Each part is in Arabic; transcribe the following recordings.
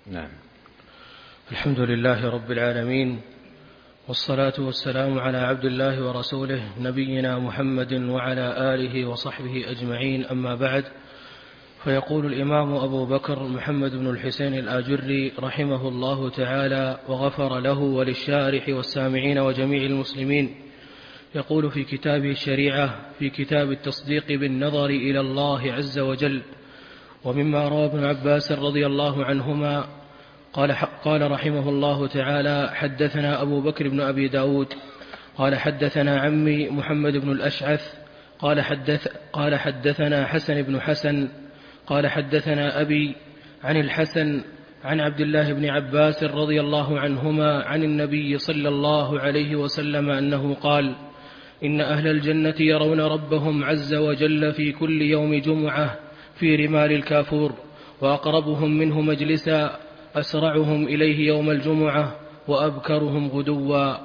نعم. الحمد لله رب العالمين، والصلاة والسلام على عبد الله ورسوله نبينا محمد وعلى آله وصحبه أجمعين، أما بعد. فيقول الإمام أبو بكر محمد بن الحسين الآجري رحمه الله تعالى وغفر له وللشارح والسامعين وجميع المسلمين، يقول في كتابه الشريعة في كتاب التصديق بالنظر إلى الله عز وجل: ومما روى ابن عباس رضي الله عنهما قال رحمه الله تعالى: حدثنا أبو بكر بن أبي داود قال حدثنا عمي محمد بن الأشعث قال حدثنا حسن بن حسن قال حدثنا أبي عن الحسن عن عبد الله بن عباس رضي الله عنهما عن النبي صلى الله عليه وسلم أنه قال: إن أهل الجنة يرون ربهم عز وجل في كل يوم جمعة في رمال الكافور، وأقربهم منه مجلسا أسرعهم إليه يوم الجمعة وأبكرهم غدوا.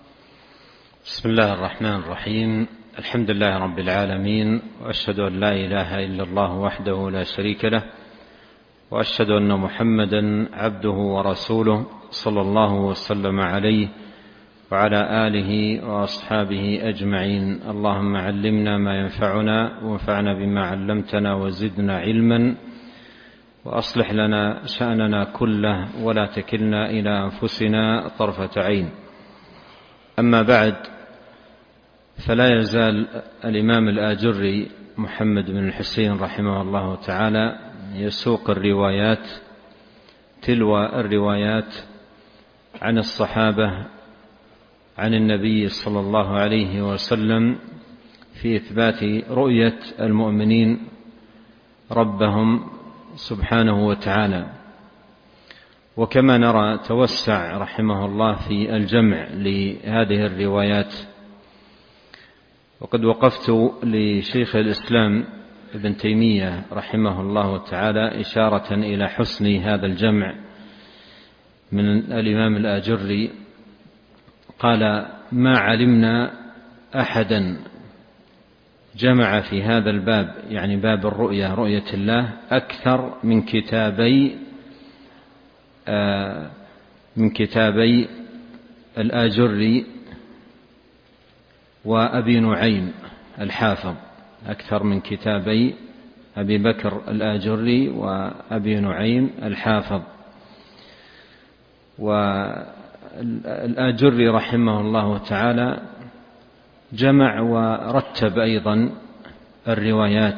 بسم الله الرحمن الرحيم. الحمد لله رب العالمين، وأشهد أن لا إله إلا الله وحده لا شريك له، وأشهد أن محمدا عبده ورسوله صلى الله وسلم عليه وعلى آله وأصحابه أجمعين. اللهم علمنا ما ينفعنا وانفعنا بما علمتنا وزدنا علما، وأصلح لنا شأننا كله ولا تكلنا إلى أنفسنا طرفة عين. أما بعد، فلا يزال الإمام الآجري محمد بن الحسين رحمه الله تعالى يسوق الروايات تلو الروايات عن الصحابة عن النبي صلى الله عليه وسلم في إثبات رؤية المؤمنين ربهم سبحانه وتعالى. وكما نرى توسع رحمه الله في الجمع لهذه الروايات، وقد وقفت لشيخ الإسلام ابن تيمية رحمه الله تعالى إشارة إلى حسن هذا الجمع من الإمام الآجري. قال: ما علمنا أحدا جمع في هذا الباب، يعني باب الرؤية، رؤية الله، أكثر من كتابي الآجري وأبي نعيم الحافظ، أكثر من كتابي أبي بكر الآجري وأبي نعيم الحافظ. والآجري رحمه الله تعالى جمع ورتب أيضا الروايات،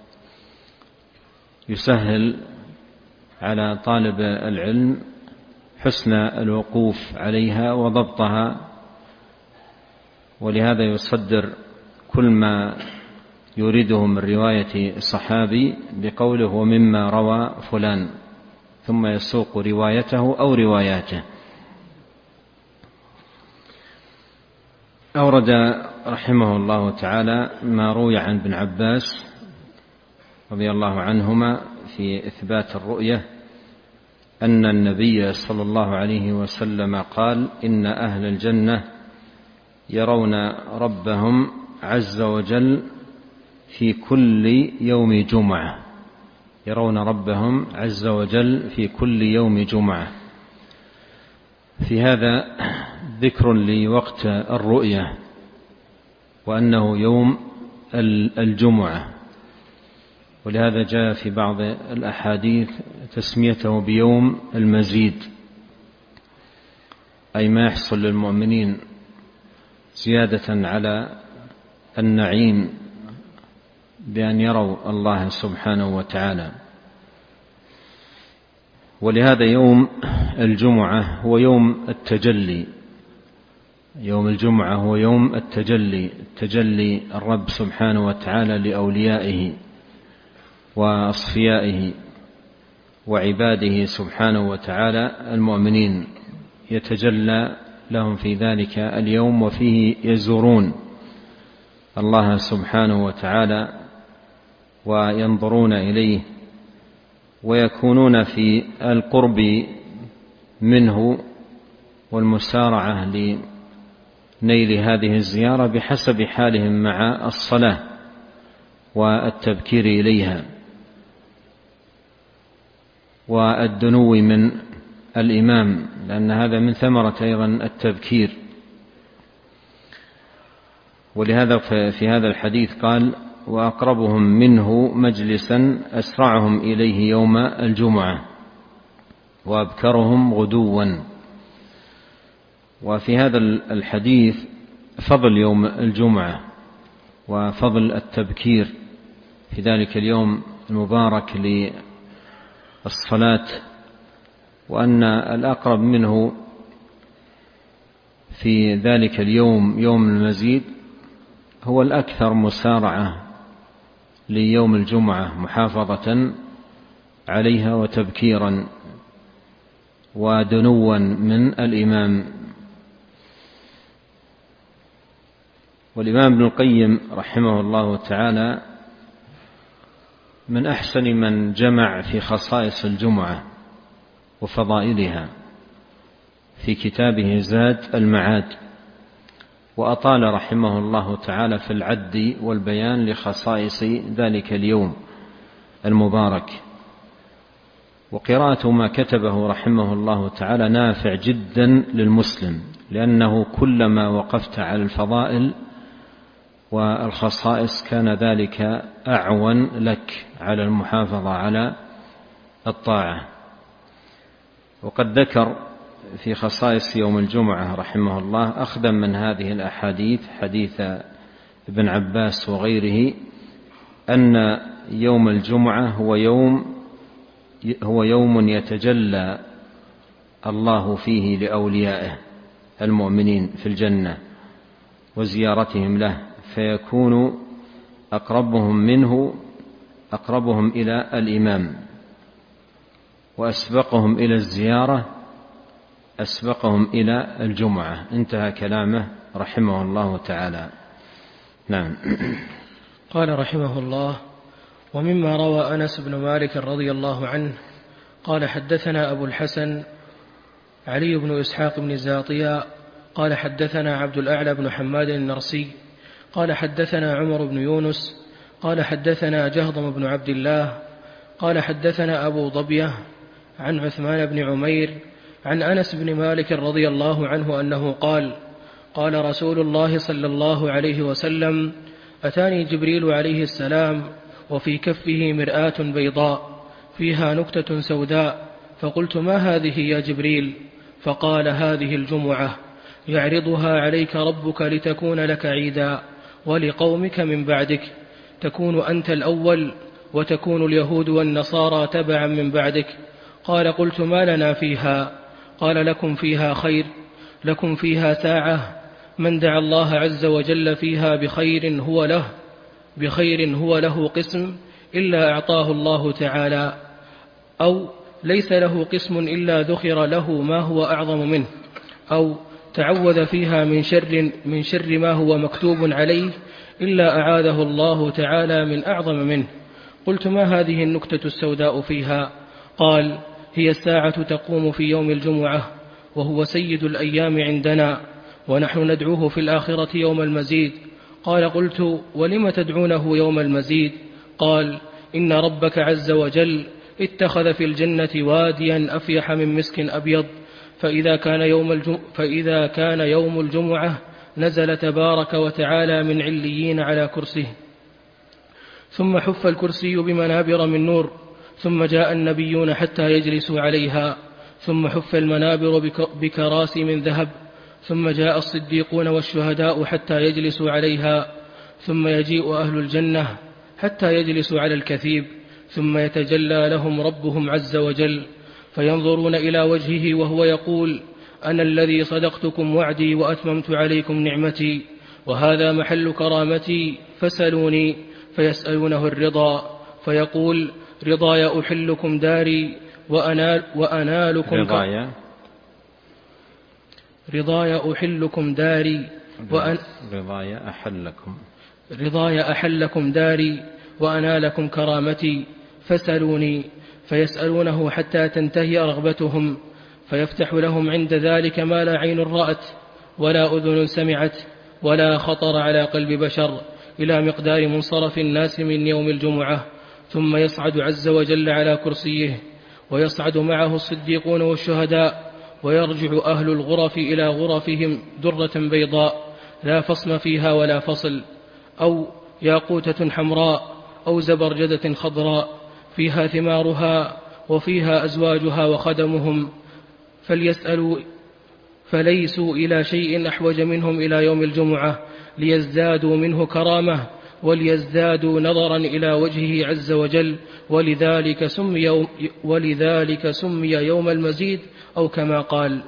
يسهل على طالب العلم حسن الوقوف عليها وضبطها، ولهذا يصدر كل ما يريده من رواية الصحابي بقوله: ومما روى فلان، ثم يسوق روايته أو رواياته. أورد رحمه الله تعالى ما روي عن ابن عباس رضي الله عنهما في إثبات الرؤية، أن النبي صلى الله عليه وسلم قال: إن أهل الجنة يرون ربهم عز وجل في كل يوم جمعة، يرون ربهم عز وجل في كل يوم جمعة. في هذا ذكر لوقت الرؤية، وأنه يوم الجمعة، ولهذا جاء في بعض الأحاديث تسميته بيوم المزيد، أي ما يحصل للمؤمنين زيادة على النعيم بأن يروا الله سبحانه وتعالى. ولهذا يوم الجمعة هو يوم التجلي، يوم الجمعة هو يوم التجلي، تجلي الرب سبحانه وتعالى لأوليائه وأصفيائه وعباده سبحانه وتعالى المؤمنين، يتجلى لهم في ذلك اليوم، وفيه يزورون الله سبحانه وتعالى وينظرون إليه ويكونون في القرب منه والمسارعة لنيل هذه الزيارة بحسب حالهم مع الصلاة والتبكير إليها والدنو من الإمام، لأن هذا من ثمرة أيضا التبكير. ولهذا في هذا الحديث قال: وأقربهم منه مجلسا أسرعهم إليه يوم الجمعة وأبكرهم غدوا. وفي هذا الحديث فضل يوم الجمعة وفضل التبكير في ذلك اليوم المبارك للصلاة، وأن الأقرب منه في ذلك اليوم يوم المزيد هو الأكثر مسارعة ليوم الجمعة محافظة عليها وتبكيرا ودنوا من الإمام. والإمام ابن القيم رحمه الله تعالى من أحسن من جمع في خصائص الجمعة وفضائلها في كتابه زاد المعاد، وأطال رحمه الله تعالى في العد والبيان لخصائص ذلك اليوم المبارك. وقراءة ما كتبه رحمه الله تعالى نافع جدا للمسلم، لأنه كلما وقفت على الفضائل والخصائص كان ذلك أعون لك على المحافظة على الطاعة. وقد ذكر في خصائص يوم الجمعة رحمه الله أخذا من هذه الأحاديث حديث ابن عباس وغيره أن يوم الجمعة هو يوم يتجلى الله فيه لأوليائه المؤمنين في الجنة وزيارتهم له، فيكون أقربهم منه أقربهم إلى الإمام، وأسبقهم إلى الزيارة أسبقهم إلى الجمعة. انتهى كلامه رحمه الله تعالى. نعم. قال رحمه الله: ومما روى أنس بن مالك رضي الله عنه قال: حدثنا أبو الحسن علي بن إسحاق بن زاطيا قال: حدثنا عبد الأعلى بن حماد النرسي قال: حدثنا عمر بن يونس قال: حدثنا جهضم بن عبد الله قال: حدثنا أبو ضبية عن عثمان بن عمير عن أنس بن مالك رضي الله عنه أنه قال: قال رسول الله صلى الله عليه وسلم: أتاني جبريل عليه السلام وفي كفه مرآة بيضاء فيها نكتة سوداء، فقلت: ما هذه يا جبريل؟ فقال: هذه الجمعة يعرضها عليك ربك لتكون لك عيدا ولقومك من بعدك، تكون أنت الأول وتكون اليهود والنصارى تبعا من بعدك. قال: قلت: ما لنا فيها؟ قال: لكم فيها خير، لكم فيها ساعة من دعا الله عز وجل فيها بخير هو له قسم إلا أعطاه الله تعالى، أو ليس له قسم إلا ذخر له ما هو أعظم منه، أو تعوذ فيها من شر ما هو مكتوب عليه إلا أعاذه الله تعالى من أعظم منه. قلت: ما هذه النكتة السوداء فيها؟ قال: هي الساعة تقوم في يوم الجمعة، وهو سيد الأيام عندنا، ونحن ندعوه في الآخرة يوم المزيد. قال: قلت: ولم تدعونه يوم المزيد؟ قال: إن ربك عز وجل اتخذ في الجنة واديا أفيح من مسك أبيض، فإذا كان يوم الجمعة نزل تبارك وتعالى من عليين على كرسيه، ثم حف الكرسي بمنابر من نور، ثم جاء النبيون حتى يجلسوا عليها، ثم حف المنابر بكراسي من ذهب، ثم جاء الصديقون والشهداء حتى يجلسوا عليها، ثم يجيء أهل الجنة حتى يجلسوا على الكثيب، ثم يتجلى لهم ربهم عز وجل فينظرون إلى وجهه وهو يقول: أنا الذي صدقتكم وعدي وأتممت عليكم نعمتي، وهذا محل كرامتي، فسلوني. فيسألونه الرضا، فيقول: رضاي أحلكم داري وأنالكم رضاي أحلكم داري رضاي أحلكم داري وأنالكم كرامتي، فسلوني. فيسألونه حتى تنتهي رغبتهم، فيفتح لهم عند ذلك ما لا عين رأت ولا أذن سمعت ولا خطر على قلب بشر، إلى مقدار منصرف الناس من يوم الجمعة، ثم يصعد عز وجل على كرسيه، ويصعد معه الصديقون والشهداء، ويرجع أهل الغرف إلى غرفهم درة بيضاء لا فصم فيها ولا فصل، أو ياقوتة حمراء، أو زبرجدة خضراء فيها ثمارها وفيها أزواجها وخدمهم، فليسوا إلى شيء أحوج منهم إلى يوم الجمعة، ليزدادوا منه كرامة وليزدادوا نظرا إلى وجهه عز وجل، ولذلك سمي يوم المزيد، أو كما قال.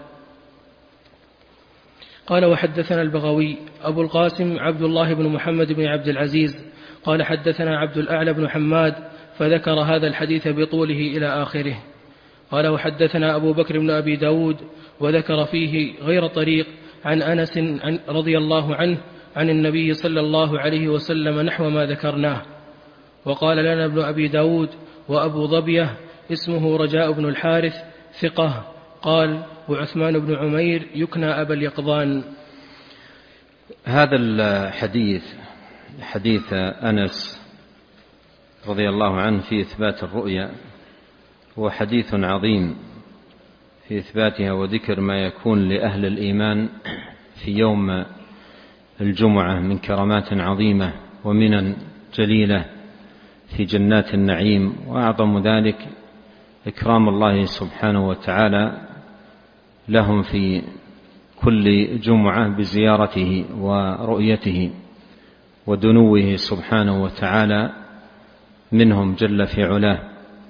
قال: وحدثنا البغوي أبو القاسم عبد الله بن محمد بن عبد العزيز قال: حدثنا عبد الأعلى بن حماد، فذكر هذا الحديث بطوله إلى آخره. قال: وحدثنا أبو بكر بن أبي داود، وذكر فيه غير طريق عن أنس رضي الله عنه عن النبي صلى الله عليه وسلم نحو ما ذكرناه. وقال لنا ابن أبي داود: وأبو ضبية اسمه رجاء بن الحارث ثقة. قال: وعثمان بن عمير يكنى أبا اليقظان. هذا الحديث حديث أنس رضي الله عنه في إثبات الرؤيا هو حديث عظيم في إثباتها وذكر ما يكون لأهل الإيمان في يوم الجمعة من كرامات عظيمة ومنن جليلة في جنات النعيم، وأعظم ذلك إكرام الله سبحانه وتعالى لهم في كل جمعة بزيارته ورؤيته ودنوه سبحانه وتعالى منهم جل في علاه.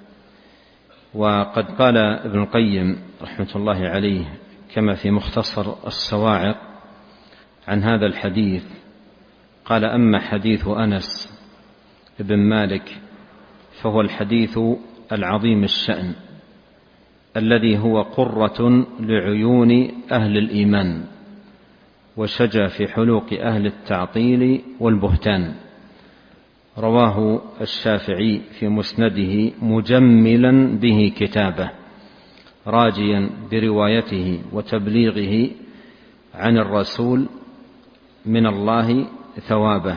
وقد قال ابن القيم رحمة الله عليه كما في مختصر الصواعق عن هذا الحديث، قال: أما حديث أنس بن مالك فهو الحديث العظيم الشأن الذي هو قرة لعيون أهل الإيمان وشجى في حلوق أهل التعطيل والبهتان. رواه الشافعي في مسنده مجملا به كتابه، راجيا بروايته وتبليغه عن الرسول من الله ثوابه.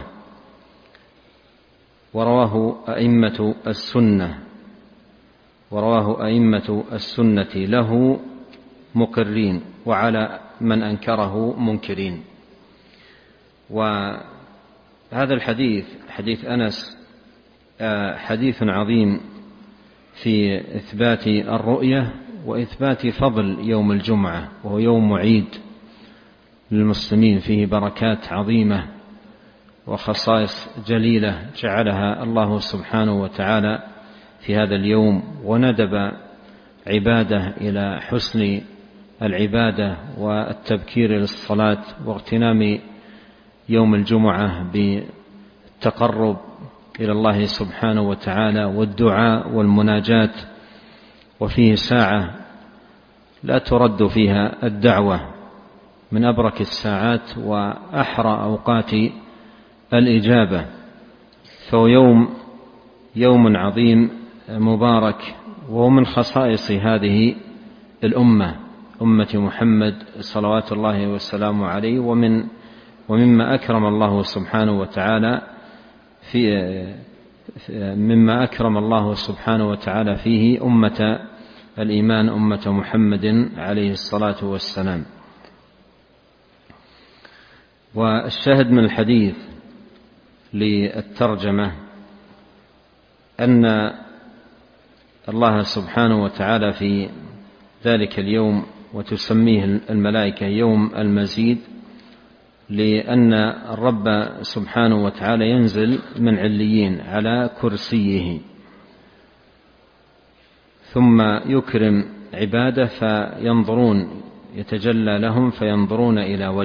ورواه أئمة السنة له مقرين، وعلى من أنكره منكرين. وهذا الحديث حديث أنس حديث عظيم في إثبات الرؤية وإثبات فضل يوم الجمعة، وهو يوم عيد للمسلمين فيه بركات عظيمة وخصائص جليلة جعلها الله سبحانه وتعالى في هذا اليوم، وندب عباده إلى حسن العبادة والتبكير للصلاة واغتنام يوم الجمعة بالتقرب إلى الله سبحانه وتعالى والدعاء والمناجاة. وفيه ساعة لا ترد فيها الدعوة، من أبرك الساعات وأحرى أوقات الإجابة. فهو يوم عظيم مبارك، وهو من خصائص هذه الأمة، أمة محمد صلوات الله والسلام عليه، ومما أكرم الله سبحانه وتعالى فيه أمة الإيمان، أمة محمد عليه الصلاة والسلام. والشاهد من الحديث للترجمة أن الله سبحانه وتعالى في ذلك اليوم وتسميه الملائكة يوم المزيد، لأن الرب سبحانه وتعالى ينزل من عليين على كرسيه، ثم يكرم عباده فينظرون يتجلى لهم فينظرون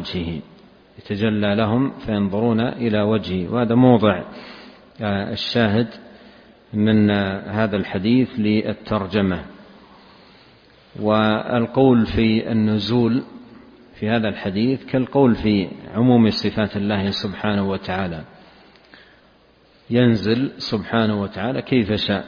إلى وجهه. وهذا موضع الشاهد من هذا الحديث للترجمة. والقول في النزول في هذا الحديث كالقول في عموم صفات الله سبحانه وتعالى، ينزل سبحانه وتعالى كيف شاء،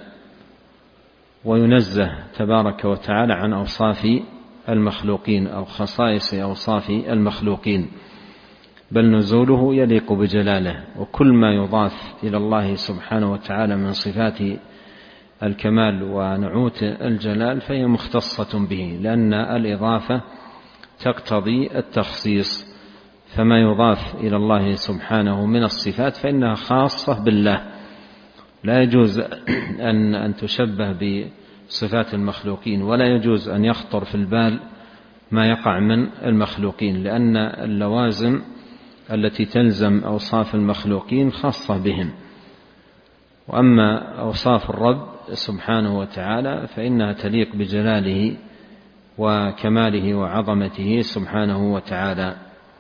وينزه تبارك وتعالى عن أوصاف المخلوقين أو خصائص أوصاف المخلوقين، بل نزوله يليق بجلاله. وكل ما يضاف إلى الله سبحانه وتعالى من صفات الكمال ونعوت الجلال فهي مختصة به، لأن الإضافة تقتضي التخصيص، فما يضاف إلى الله سبحانه من الصفات فإنها خاصة بالله، لا يجوز أن تشبه بصفات المخلوقين، ولا يجوز أن يخطر في البال ما يقع من المخلوقين، لأن اللوازم التي تلزم أوصاف المخلوقين خاصة بهم، وأما أوصاف الرب سبحانه وتعالى فإنها تليق بجلاله وكماله وعظمته سبحانه وتعالى.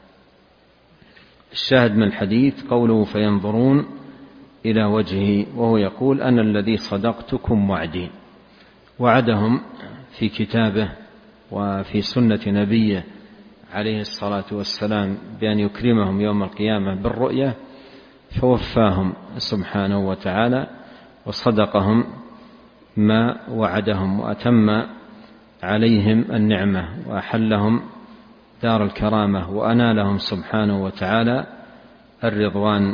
الشاهد من الحديث قوله فينظرون إلى وجهه، وهو يقول أنا الذي صدقتكم وعدي، وعدهم في كتابه وفي سنة نبيه عليه الصلاة والسلام بأن يكرمهم يوم القيامة بالرؤية، فوفاهم سبحانه وتعالى وصدقهم ما وعدهم، وأتم عليهم النعمة وأحلهم دار الكرامة، وأنالهم سبحانه وتعالى الرضوان.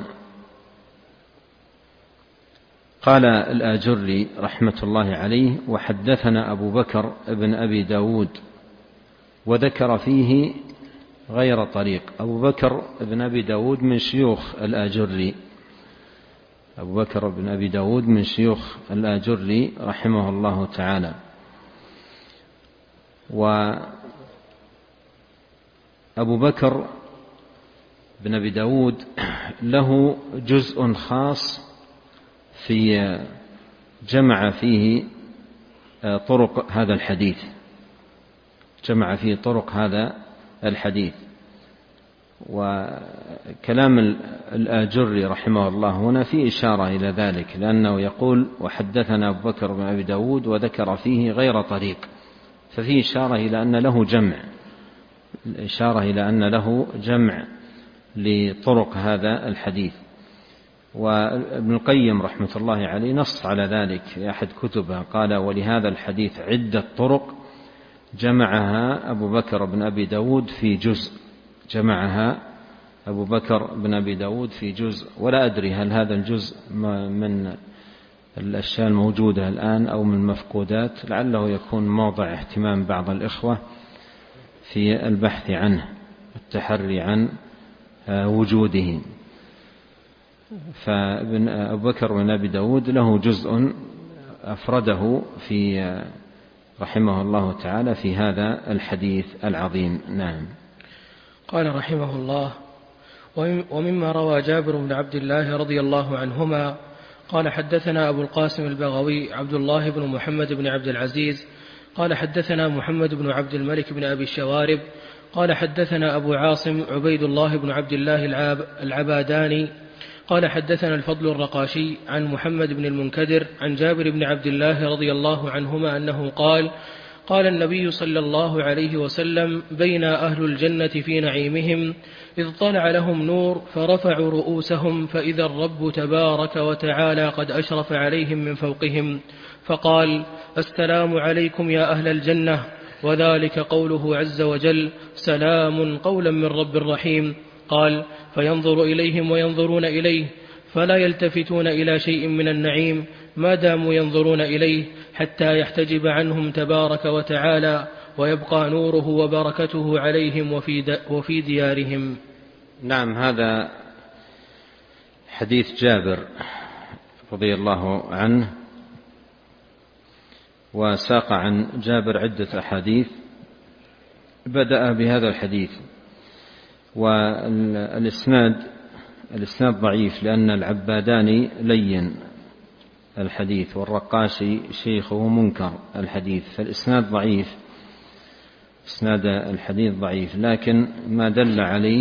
قال الآجري رحمة الله عليه وحدثنا أبو بكر بن أبي داود، وذكر فيه غير طريق. أبو بكر بن أبي داود من شيوخ الآجري، أبو بكر بن أبي داود من شيوخ الآجري رحمه الله تعالى. وأبو بكر بن أبي داود له جزء خاص في جمع فيه طرق هذا الحديث، جمع فيه طرق هذا الحديث. وكلام الآجري رحمه الله هنا فيه إشارة إلى ذلك، لأنه يقول وحدثنا أبو بكر بن أبي داود وذكر فيه غير طريق، ففيه إشارة إلى أن له جمع، إشارة إلى أن له جمع لطرق هذا الحديث. وابن القيم رحمة الله عليه نص على ذلك في أحد كتبه، قال ولهذا الحديث عدة طرق جمعها أبو بكر بن أبي داود في جزء، جمعها أبو بكر بن أبي داود في جزء، ولا أدري هل هذا الجزء من الأشياء الموجودة الآن أو من المفقودات، لعله يكون موضع اهتمام بعض الإخوة في البحث عنه والتحري عن وجوده. فأبو بكر بن أبي داود له جزء أفرده في رحمه الله تعالى في هذا الحديث العظيم. نعم. قال رحمه الله ومما روى جابر بن عبد الله رضي الله عنهما قال حدثنا أبو القاسم البغوي عبد الله بن محمد بن عبد العزيز قال حدثنا محمد بن عبد الملك بن أبي الشوارب قال حدثنا أبو عاصم عبيد الله بن عبد الله العباداني قال حدثنا الفضل الرقاشي عن محمد بن المنكدر عن جابر بن عبد الله رضي الله عنهما أنه قال النبي صلى الله عليه وسلم بين أهل الجنة في نعيمهم إذ طلع لهم نور فرفعوا رؤوسهم فإذا الرب تبارك وتعالى قد أشرف عليهم من فوقهم فقال السلام عليكم يا أهل الجنة، وذلك قوله عز وجل سلام قولا من رب رحيم. قال فينظر إليهم وينظرون إليه فلا يلتفتون إلى شيء من النعيم ما داموا ينظرون إليه حتى يحتجب عنهم تبارك وتعالى ويبقى نوره وبركته عليهم وفي ديارهم. نعم. هذا حديث جابر رضي الله عنه، وساق عن جابر عدة أحاديث، بدأ بهذا الحديث. والإسناد ضعيف لأن العباداني لين الحديث والرقاشي شيخه منكر الحديث، فالإسناد ضعيف، إسناد الحديث ضعيف، لكن ما دل عليه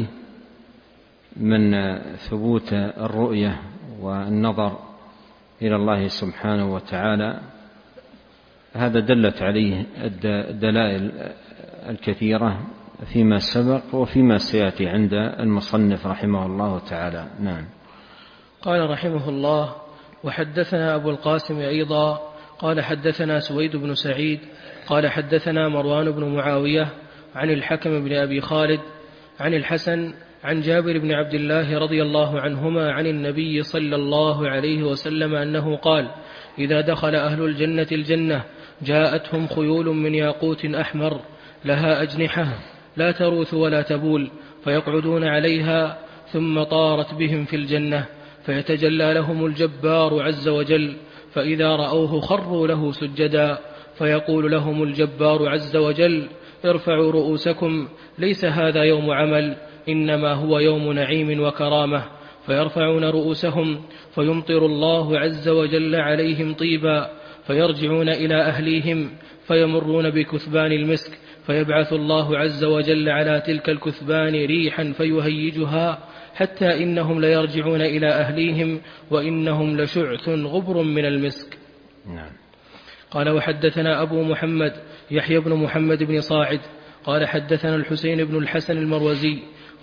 من ثبوت الرؤية والنظر إلى الله سبحانه وتعالى هذا دلت عليه الدلائل الكثيرة فيما سبق وفيما سيأتي عند المصنف رحمه الله تعالى. نعم. قال رحمه الله وحدثنا أبو القاسم أيضا قال حدثنا سويد بن سعيد قال حدثنا مروان بن معاوية عن الحكم بن أبي خالد عن الحسن عن جابر بن عبد الله رضي الله عنهما عن النبي صلى الله عليه وسلم أنه قال: إذا دخل أهل الجنة الجنة جاءتهم خيول من ياقوت أحمر لها أجنحة لا تروث ولا تبول، فيقعدون عليها، ثم طارت بهم في الجنة، فيتجلى لهم الجبار عز وجل، فإذا رأوه خروا له سجدا، فيقول لهم الجبار عز وجل: ارفعوا رؤوسكم، ليس هذا يوم عمل، إنما هو يوم نعيم وكرامة. فيرفعون رؤوسهم، فيمطر الله عز وجل عليهم طيبا، فيرجعون إلى أهليهم، فيمرون بكثبان المسك، فيبعث الله عز وجل على تلك الكثبان ريحا فيهيجها، حتى إنهم ليرجعون إلى أهليهم وإنهم لشعث غبر من المسك. نعم. قال: وحدثنا أبو محمد يحيى بن محمد بن صاعد قال حدثنا الحسين بن الحسن المروزي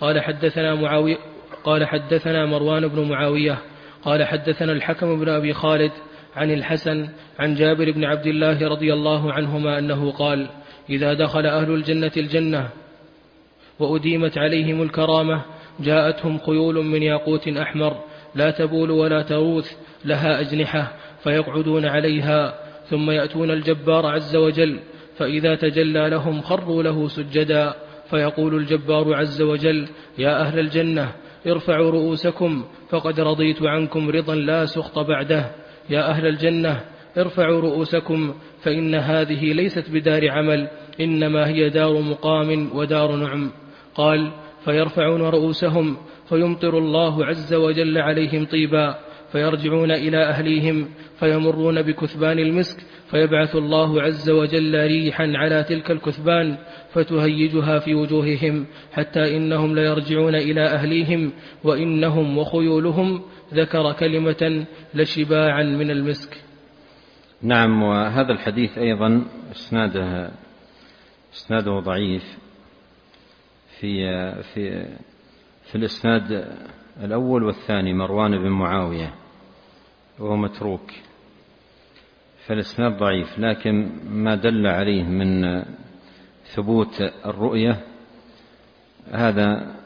قال حدثنا مروان بن معاوية قال حدثنا الحكم بن أبي خالد عن الحسن عن جابر بن عبد الله رضي الله عنهما أنه قال: إذا دخل أهل الجنة الجنة وأديمت عليهم الكرامة جاءتهم خيول من ياقوت أحمر لا تبول ولا تروث لها أجنحة، فيقعدون عليها، ثم يأتون الجبار عز وجل، فإذا تجلى لهم خروا له سجدا، فيقول الجبار عز وجل: يا أهل الجنة ارفعوا رؤوسكم، فقد رضيت عنكم رضا لا سخط بعده. يا أهل الجنة ارفعوا رؤوسكم، فإن هذه ليست بدار عمل، إنما هي دار مقام ودار نعم. قال: فيرفعون رؤوسهم، فيمطر الله عز وجل عليهم طيبا، فيرجعون إلى أهليهم، فيمرون بكثبان المسك، فيبعث الله عز وجل ريحا على تلك الكثبان فتهيجها في وجوههم، حتى إنهم ليرجعون إلى أهليهم وإنهم وخيولهم، ذكر كلمة لشباعا من المسك. نعم. وهذا الحديث أيضا اسناده ضعيف. في الإسناد الأول والثاني مروان بن معاوية وهو متروك، فالإسناد ضعيف، لكن ما دل عليه من ثبوت الرؤية هذا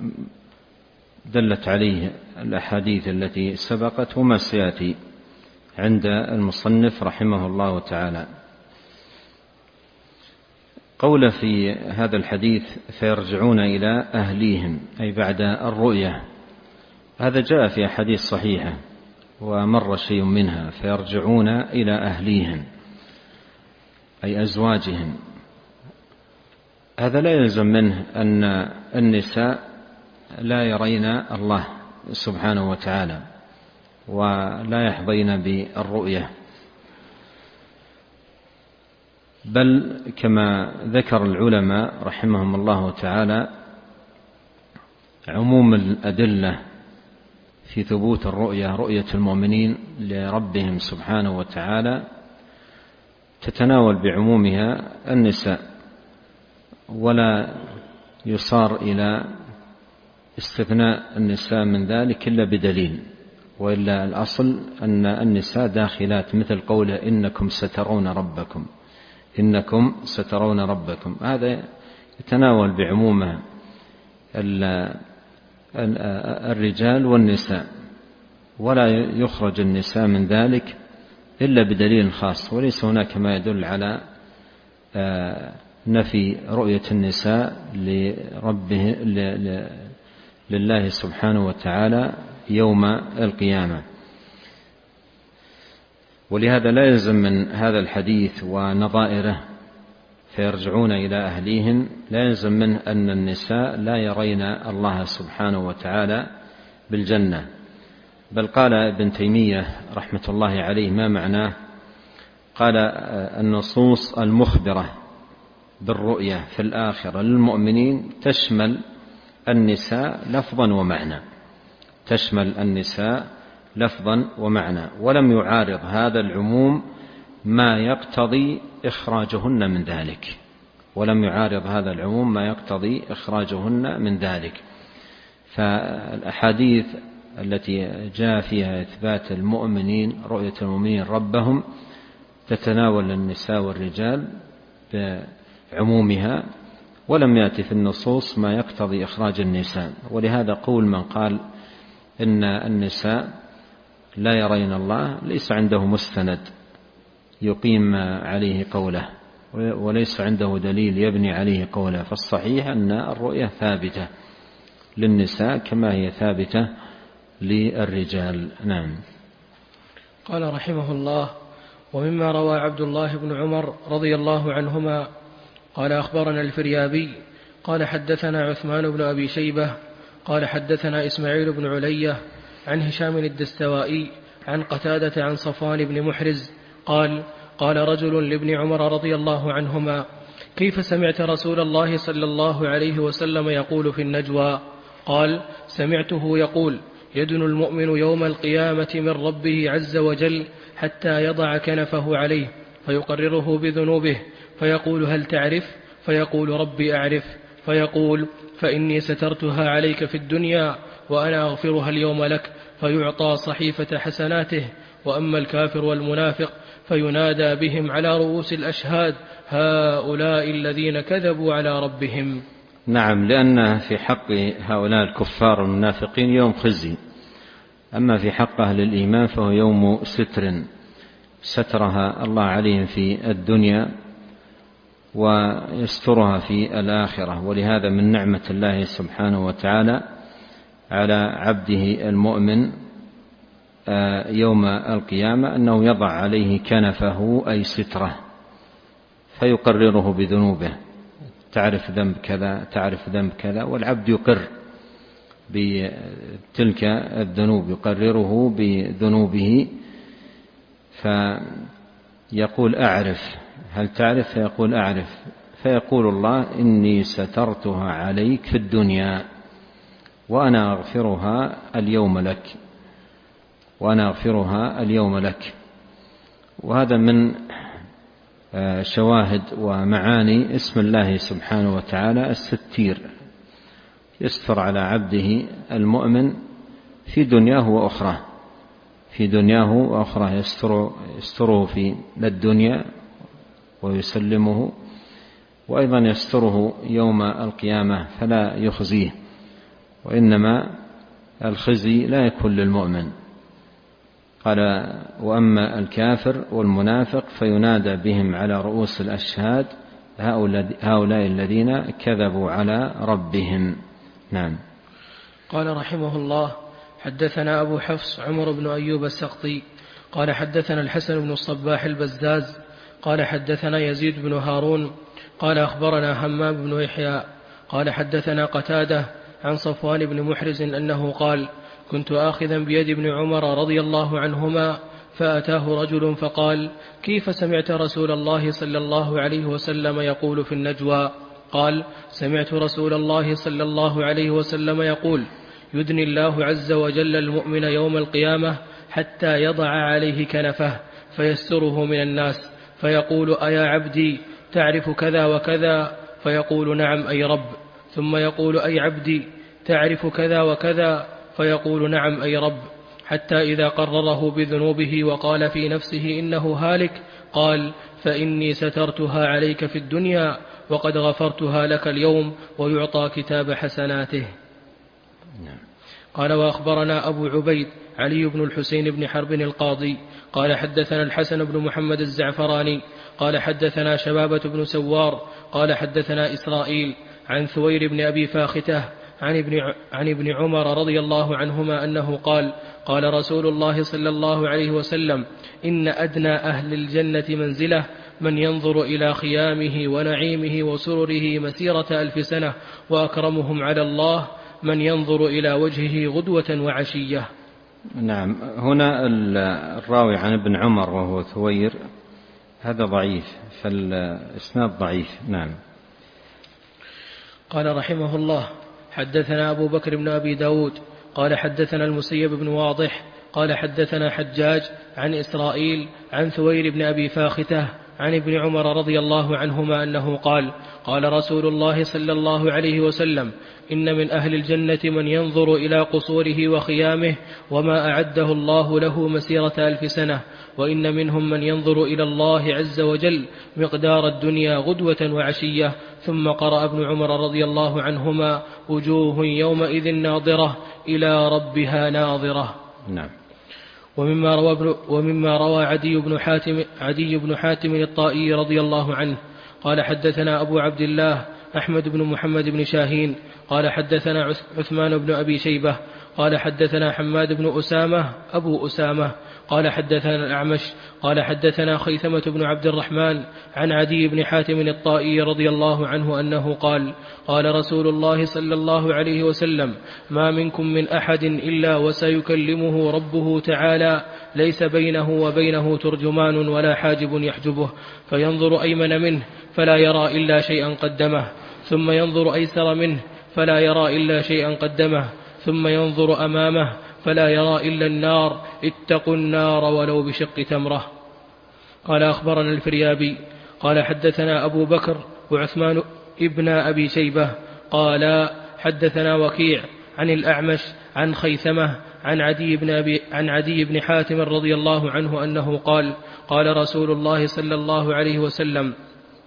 دلت عليه الأحاديث التي سبقت وما سيأتي عند المصنف رحمه الله تعالى. قول في هذا الحديث: فيرجعون إلى أهليهم، أي بعد الرؤية، هذا جاء في أحاديث صحيحة ومر شيء منها. فيرجعون إلى أهليهم أي أزواجهم. هذا لا يلزم منه أن النساء لا يرين الله سبحانه وتعالى ولا يحظين بالرؤية، بل كما ذكر العلماء رحمهم الله تعالى عموم الأدلة في ثبوت الرؤية، رؤية المؤمنين لربهم سبحانه وتعالى، تتناول بعمومها النساء، ولا يصار إلى استثناء النساء من ذلك إلا بدليل، وإلا الأصل أن النساء داخلات، مثل قوله: إنكم سترون ربكم. هذا يتناول بعمومه الرجال والنساء، ولا يخرج النساء من ذلك إلا بدليل خاص، وليس هناك ما يدل على نفي رؤية النساء لله سبحانه وتعالى يوم القيامة. ولهذا لا يلزم من هذا الحديث ونظائره فيرجعون إلى أهليهم، لا يلزم منه أن النساء لا يرين الله سبحانه وتعالى بالجنة. بل قال ابن تيمية رحمة الله عليه ما معناه؟ قال: النصوص المخبرة بالرؤية في الآخرة للمؤمنين تشمل النساء لفظا ومعنى، ولم يعارض هذا العموم ما يقتضي إخراجهن من ذلك. فالأحاديث التي جاء فيها إثبات رؤية المؤمنين ربهم تتناول النساء والرجال بعمومها، ولم يأتي في النصوص ما يقتضي إخراج النساء. ولهذا قول من قال إن النساء لا يرين الله ليس عنده مستند يقيم عليه قوله، وليس عنده دليل يبني عليه قوله. فالصحيح أن الرؤية ثابتة للنساء كما هي ثابتة للرجال. نعم. قال رحمه الله: ومما روى عبد الله بن عمر رضي الله عنهما قال أخبرنا الفريابي قال حدثنا عثمان بن أبي شيبة قال حدثنا إسماعيل بن علية عن هشام الدستوائي عن قتادة عن صفوان بن محرز قال: قال رجل لابن عمر رضي الله عنهما: كيف سمعت رسول الله صلى الله عليه وسلم يقول في النجوى؟ قال: سمعته يقول: يدن المؤمن يوم القيامة من ربه عز وجل حتى يضع كنفه عليه فيقرره بذنوبه فيقول: هل تعرف؟ فيقول: ربي أعرف. فيقول: فإني سترتها عليك في الدنيا وأنا أغفرها اليوم لك، فيعطى صحيفة حسناته. وأما الكافر والمنافق فينادى بهم على رؤوس الأشهاد: هؤلاء الذين كذبوا على ربهم. نعم، لأن في حق هؤلاء الكفار والمنافقين يوم خزي، أما في حق أهل الإيمان فهو يوم سترها الله عليهم في الدنيا ويسترها في الآخرة. ولهذا من نعمة الله سبحانه وتعالى على عبده المؤمن يوم القيامة أنه يضع عليه كنفه أي ستره فيقرره بذنوبه. تعرف ذنب كذا، تعرف ذنب كذا، والعبد يقر بتلك الذنوب، يقرره بذنوبه فيقول: أعرف. هل تعرف؟ فيقول: أعرف. فيقول الله: إني سترتها عليك في الدنيا وأنا أغفرها اليوم لك، وأنا أغفرها اليوم لك. وهذا من شواهد ومعاني اسم الله سبحانه وتعالى الستير، يستر على عبده المؤمن في دنياه وأخرى، في دنياه وأخرى يستره في الدنيا ويسلمه، وأيضا يستره يوم القيامة فلا يخزيه. وإنما الخزي لا يكون للمؤمن. قال: وأما الكافر والمنافق فينادى بهم على رؤوس الأشهاد: هؤلاء الذين كذبوا على ربهم. نعم. قال رحمه الله: حدثنا أبو حفص عمر بن أيوب السقطي قال حدثنا الحسن بن الصباح البزاز قال حدثنا يزيد بن هارون قال أخبرنا همام بن يحيى قال حدثنا قتادة عن صفوان بن محرز أنه قال: كنت آخذا بيد ابن عمر رضي الله عنهما فأتاه رجل فقال: كيف سمعت رسول الله صلى الله عليه وسلم يقول في النجوى؟ قال: سمعت رسول الله صلى الله عليه وسلم يقول: يدني الله عز وجل المؤمن يوم القيامة حتى يضع عليه كنفه فيستره من الناس فيقول: أيا عبدي تعرف كذا وكذا؟ فيقول: نعم أي رب. ثم يقول: أي عبدي تعرف كذا وكذا؟ فيقول: نعم أي رب. حتى إذا قرره بذنوبه وقال في نفسه إنه هالك قال: فإني سترتها عليك في الدنيا وقد غفرتها لك اليوم، ويعطى كتاب حسناته. قال: وأخبرنا أبو عبيد علي بن الحسين بن حرب القاضي قال حدثنا الحسن بن محمد الزعفراني قال حدثنا شبابة بن سوار قال حدثنا إسرائيل عن ثوير بن أبي فاختة عن ابن عمر رضي الله عنهما أنه قال: قال رسول الله صلى الله عليه وسلم: إن أدنى أهل الجنة منزلة من ينظر إلى خيامه ونعيمه وسرره مسيرة 1000 سنة، وأكرمهم على الله من ينظر إلى وجهه غدوة وعشية. نعم. هنا الراوي عن ابن عمر وهو ثوير هذا ضعيف، فالإسناد ضعيف. نعم. قال رحمه الله: حدثنا أبو بكر بن أبي داود قال حدثنا المسيب بن واضح قال حدثنا حجاج عن إسرائيل عن ثوير بن أبي فاختة عن ابن عمر رضي الله عنهما أنه قال: قال رسول الله صلى الله عليه وسلم: إن من أهل الجنة من ينظر إلى قصوره وخيامه وما أعده الله له مسيرة 1000 سنة، وإن منهم من ينظر إلى الله عز وجل مقدار الدنيا غدوة وعشية. ثم قرأ ابن عمر رضي الله عنهما: وجوه يومئذ ناظرة إلى ربها ناظرة. نعم. ومما روى عدي بن حاتم الطائي رضي الله عنه قال: حدثنا أبو عبد الله أحمد بن محمد بن شاهين قال: حدثنا عثمان بن أبي شيبة قال: حدثنا حماد بن أسامة أبو أسامة قال: حدثنا الأعمش قال: حدثنا خيثمة بن عبد الرحمن عن عدي بن حاتم الطائي رضي الله عنه أنه قال: قال رسول الله صلى الله عليه وسلم: ما منكم من أحد إلا وسيكلمه ربه تعالى، ليس بينه وبينه ترجمان ولا حاجب يحجبه، فينظر أيمن منه فلا يرى إلا شيئا قدمه، ثم ينظر أيسر منه فلا يرى إلا شيئا قدمه، ثم ينظر أمامه فلا يرى إلا النار، اتقوا النار ولو بشق تمرة. قال: أخبرنا الفريابي قال: حدثنا أبو بكر وعثمان ابن أبي شيبة قال: حدثنا وكيع عن الأعمش عن خيثمة عن عدي بن حاتم رضي الله عنه أنه قال: قال رسول الله صلى الله عليه وسلم: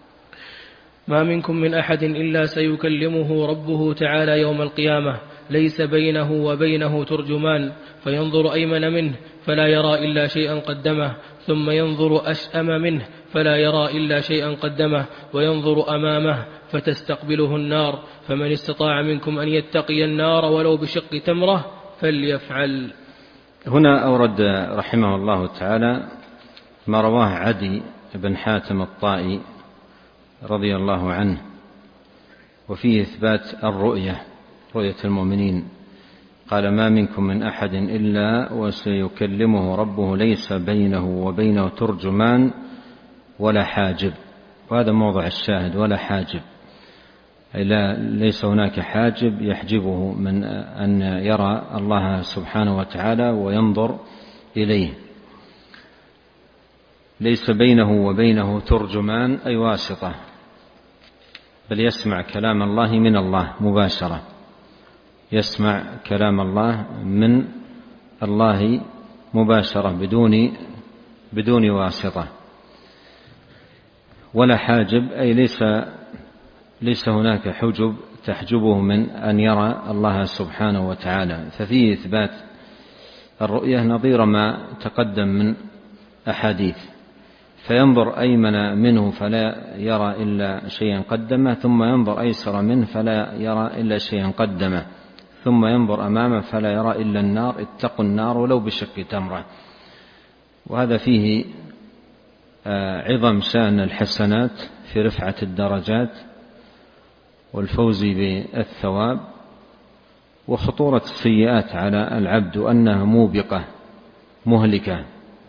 ما منكم من أحد إلا سيكلمه ربه تعالى يوم القيامة، ليس بينه وبينه ترجمان، فينظر أيمن منه فلا يرى إلا شيئا قدمه، ثم ينظر أشأم منه فلا يرى إلا شيئا قدمه، وينظر أمامه فتستقبله النار، فمن استطاع منكم أن يتقي النار ولو بشق تمرة فليفعل. هنا أورد رحمه الله تعالى ما رواه عدي بن حاتم الطائي رضي الله عنه، وفيه إثبات الرؤية، رؤية المؤمنين. قال: ما منكم من أحد إلا وسيكلمه ربه ليس بينه وبينه ترجمان ولا حاجب. وهذا موضع الشاهد: ولا حاجب، أي ليس هناك حاجب يحجبه من أن يرى الله سبحانه وتعالى وينظر إليه. ليس بينه وبينه ترجمان أي واسطة، بل يسمع كلام الله من الله مباشرة، يسمع كلام الله من الله مباشرة بدون واسطة. ولا حاجب أي ليس هناك حجب تحجبه من أن يرى الله سبحانه وتعالى. ففيه إثبات الرؤية نظير ما تقدم من أحاديث. فينظر أيمن منه فلا يرى إلا شيئا قدمه، ثم ينظر أيسر منه فلا يرى إلا شيئا قدمه، ثم ينظر أمامه فلا يرى إلا النار، اتقوا النار ولو بشق تمرة. وهذا فيه عظم شأن الحسنات في رفعة الدرجات والفوز بالثواب، وخطورة السيئات على العبد وأنها موبقة مهلكة.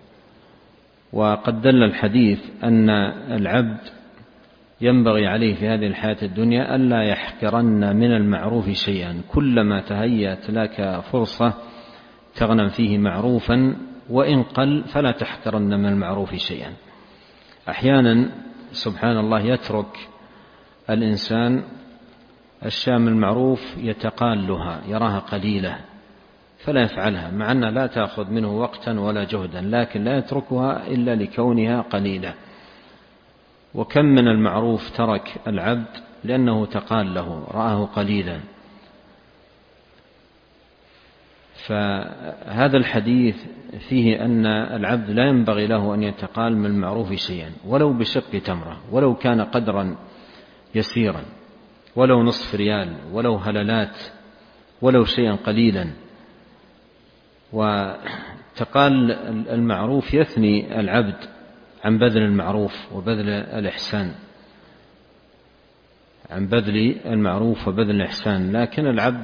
وقد دل الحديث أن العبد ينبغي عليه في هذه الحياة الدنيا ألا يحقرن من المعروف شيئا، كلما تهيأت لك فرصة تغنم فيه معروفا وإن قل فلا تحقرن من المعروف شيئا. أحيانا سبحان الله يترك الإنسان أشياء من المعروف يتقالها، يراها قليلة فلا يفعلها، مع أنها لا تأخذ منه وقتا ولا جهدا، لكن لا يتركها إلا لكونها قليلة. وكم من المعروف ترك العبد لأنه تقال له، رآه قليلا. فهذا الحديث فيه أن العبد لا ينبغي له أن يتقال من المعروف شيئا ولو بشق تمرة، ولو كان قدرا يسيرا، ولو نصف ريال، ولو هللات، ولو شيئا قليلا. وتقال المعروف يثني العبد عن بذل المعروف وبذل الإحسان، عن بذل المعروف وبذل الإحسان. لكن العبد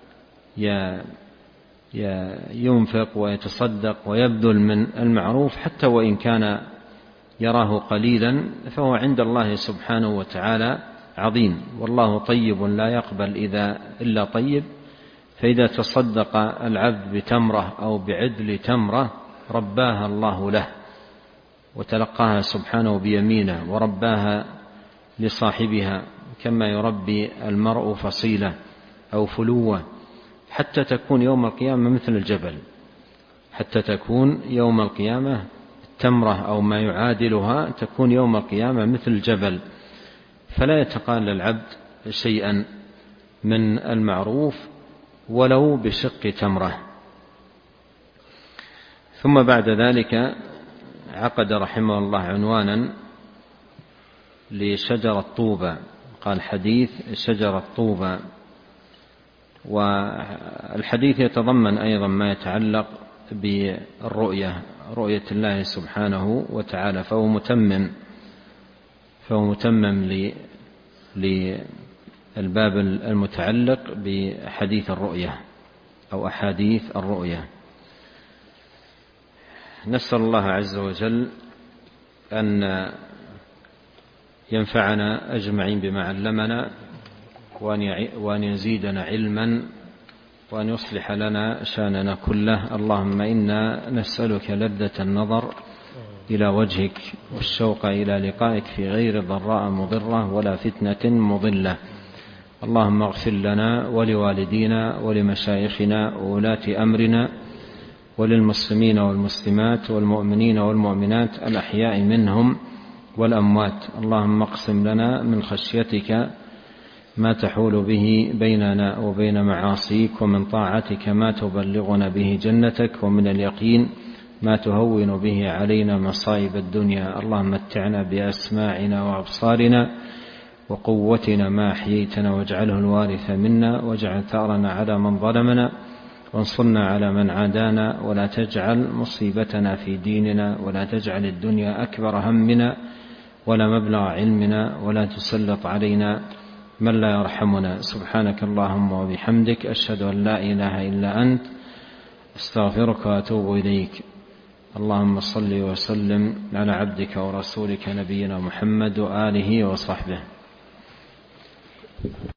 ينفق ويتصدق ويبذل من المعروف حتى وإن كان يراه قليلا، فهو عند الله سبحانه وتعالى عظيم. والله طيب لا يقبل إلا طيب، فإذا تصدق العبد بتمرة أو بعدل تمرة رباها الله له، وتلقاها سبحانه بيمينه ورباها لصاحبها كما يربي المرء فصيلة أو فلوة، حتى تكون يوم القيامة مثل الجبل، حتى تكون يوم القيامة التمرة أو ما يعادلها تكون يوم القيامة مثل الجبل، فلا يتقال العبد شيئا من المعروف ولو بشق تمرة. ثم بعد ذلك عقد رحمه الله عنوانا لشجرة طوبى، قال حديث شجرة طوبى. والحديث يتضمن أيضا ما يتعلق بالرؤية، رؤية الله سبحانه وتعالى، فهو متمم للباب المتعلق بحديث الرؤية أو أحاديث الرؤية. نسأل الله عز وجل أن ينفعنا أجمعين بما علمنا، وأن يزيدنا علما، وأن يصلح لنا شأننا كله. اللهم إنا نسألك لذة النظر إلى وجهك والشوق إلى لقائك في غير ضراء مضرة ولا فتنة مضلة. اللهم اغفر لنا ولوالدينا ولمشايخنا وولاة أمرنا وللمسلمين والمسلمات والمؤمنين والمؤمنات الأحياء منهم والأموات. اللهم اقسم لنا من خشيتك ما تحول به بيننا وبين معاصيك، ومن طاعتك ما تبلغنا به جنتك، ومن اليقين ما تهون به علينا مصائب الدنيا. اللهم متعنا بأسماعنا وأبصارنا وقوتنا ما أحييتنا، واجعله الوارث منا، واجعل ثأرنا على من ظلمنا، وانصرنا على من عادانا، ولا تجعل مصيبتنا في ديننا، ولا تجعل الدنيا أكبر همنا ولا مبلغ علمنا، ولا تسلط علينا من لا يرحمنا. سبحانك اللهم وبحمدك، أشهد أن لا إله إلا أنت، استغفرك وأتوب إليك. اللهم صل وسلم على عبدك ورسولك نبينا محمد وآله وصحبه.